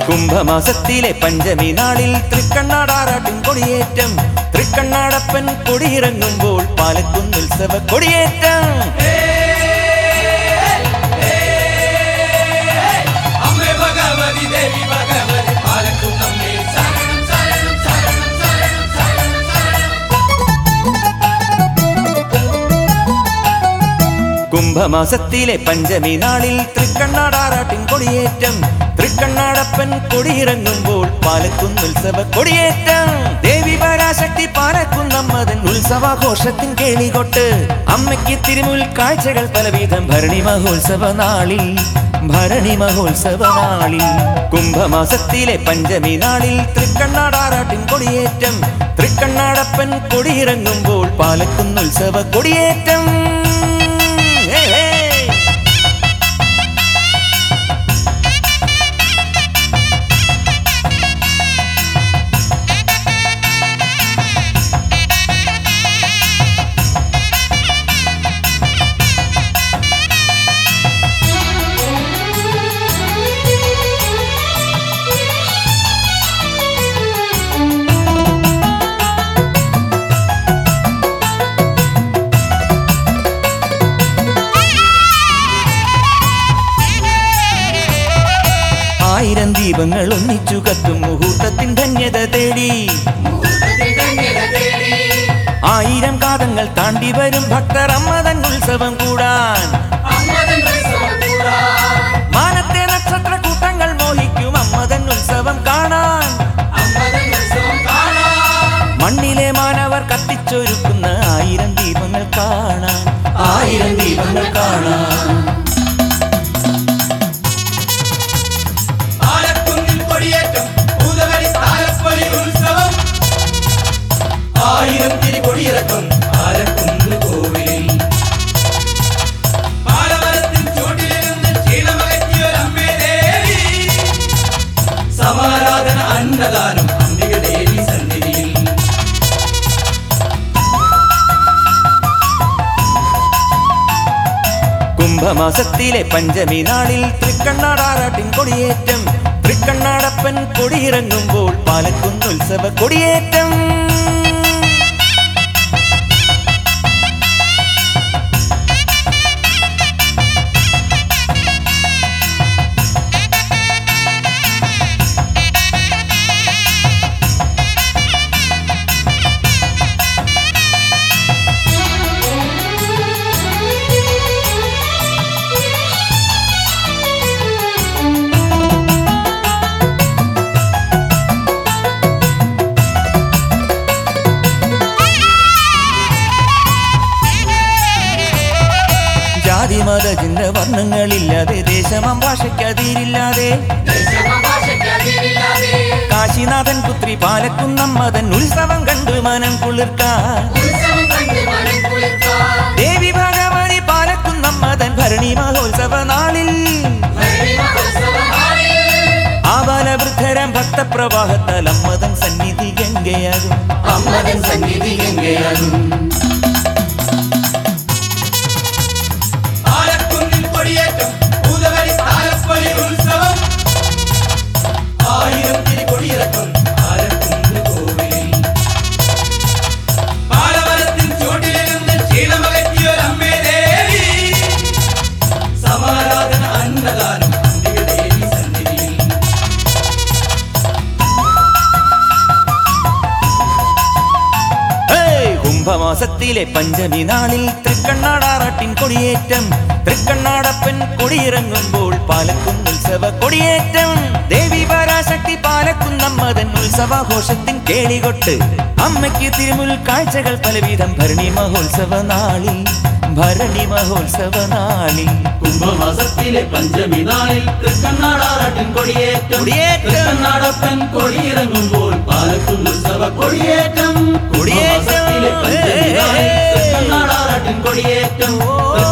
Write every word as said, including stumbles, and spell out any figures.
കുംഭമാസത്തിലെ പഞ്ചമി നാളിൽ തൃക്കണ്ണാടാറാട്ടിൻ കൊടിയേറ്റം. തൃക്കണ്ണാടപ്പൻ കൊടിയിറങ്ങുമ്പോൾ പാലക്കുന്നുത്സവ കൊടിയേറ്റം. കുംഭമാസത്തിലെ പഞ്ചമി നാളിൽ തൃക്കണ്ണാടാറാട്ടിൻ കൊടിയേറ്റം. തൃക്കണ്ണാടപ്പൻ കൊടിയിറങ്ങുമ്പോൾ പാലക്കുന്നുത്സവ കൊടിയേറ്റം. ദേവി പരാശക്തി പാലക്കുന്നമ്മതൻ ഉത്സവാഘോഷത്തിൻ കേളികൊട്ട്. അമ്മയ്ക്ക് തിരുമുൽ കാഴ്ചകൾ പലവിധം ഭരണി മഹോത്സവ നാളിൽ ഭരണി മഹോത്സവ നാളിൽ. കുംഭമാസത്തിലെ പഞ്ചമി നാളിൽ തൃക്കണ്ണാടാറാട്ടിൻ കൊടിയേറ്റം. തൃക്കണ്ണാടപ്പൻ കൊടിയിറങ്ങുമ്പോൾ പാലക്കുന്നുത്സവ കൊടിയേറ്റം. ആയിരം ദീപങ്ങൾ ഒന്നിച്ചു കത്തും മുഹൂർത്തത്തിൻ ധന്യത തേടി. ആയിരം കാതങ്ങൾ താണ്ടി വരും ഭക്തർ അമ്മതൻ ഉത്സവം കൂടാൻ. മാനത്തെ നക്ഷത്ര കൂട്ടങ്ങൾ മോഹിക്കും അമ്മതൻ ഉത്സവം കാണാൻ. മണ്ണിലെ മാനവർ കത്തിച്ചൊരുക്കുന്ന ആയിരം ദീപങ്ങൾ കാണാൻ. ആയിരം ദീപങ്ങൾ കാണാൻ. ആയിരം തിരി കൊടിയിറക്കും പാലക്കുന്ന് കോവിലിൽ. പാലമരത്തിൻ ചുവട്ടിലിരുന്ന് ക്ഷീണമകറ്റിയൊരമ്മേ ദേവി. സമാരാധന അന്നദാനം അംബിക ദേവി സന്നിധിയിൽ. കുംഭമാസത്തിലെ പഞ്ചമി നാളിൽ തൃക്കണ്ണാടാറാട്ടിൻ കൊടിയേറ്റം. തൃക്കണ്ണാടപ്പൻ കൊടിയിറങ്ങുമ്പോൾ പാലക്കുന്നുത്സവ കൊടിയേറ്റം. ജാതിമത ചിന്ത വർണ്ണങ്ങളില്ലാതെ ദേശമം ഭാഷയ്ക്കതിരില്ലാതെ കാശിനാഥൻ പുത്രി പാലക്കുന്നമ്മതൻ ഉത്സവം കണ്ടു മനം കുളിർക്കാൻ. ദേവി ഭഗവാനി പാലക്കുന്നമ്മതൻ ഭരണി മഹോത്സവ നാളിൽ. ആബാലവൃദ്ധരം ഭക്തപ്രവാഹത്താൽ അമ്മതൻ സന്നിധി ഗംഗയാകും. അമ്മതൻ സന്നിധി ഗംഗയാകും. ആയിരം തിരി കൊടിയിറക്കും പാലക്കുന്ന് കോവിലിൽ. പാലമരത്തിൻ ചുവട്ടിലിരുന്ന് ക്ഷീണമകറ്റിയൊരമ്മേ ദേവി. സമാരാധന അന്നദാനം അംബിക ദേവി സന്നിധിയിൽ. കുംഭമാസത്തിലെ പഞ്ചമി നാളിൽ തൃക്കണ്ണാടാറാട്ടിൻ കൊടിയേറ്റം. തൃക്കണ്ണാടപ്പൻ കൊടിയിറങ്ങുമ്പോൾ പാലക്കുന്നുത്സവ കൊടിയേറ്റം. ദേവി പരാശക്തി പാലക്കുന്നമ്മതൻ ഉത്സവാഘോഷത്തിൻ കേളികൊട്ട്. അമ്മയ്ക്ക് തിരുമുൽ കാഴ്ചകൾ പലവിധം ഭരണി മഹോത്സവ നാളിൽ ഭരണി മഹോത്സവ നാളിൽ. കുംഭമാസത്തിലെ പഞ്ചമി നാളിൽ തൃക്കണ്ണാടാറാട്ടിൻ കൊടിയേറ്റം. തൃക്കണ്ണാടപ്പൻ കൊടിയിറങ്ങുമ്പോൾ പാലക്കുന്നുത്സവ കൊടിയേറ്റം. കൊടിയേറ്റം. തൃക്കണ്ണാടാറാട്ടിൻ കൊടിയേറ്റം.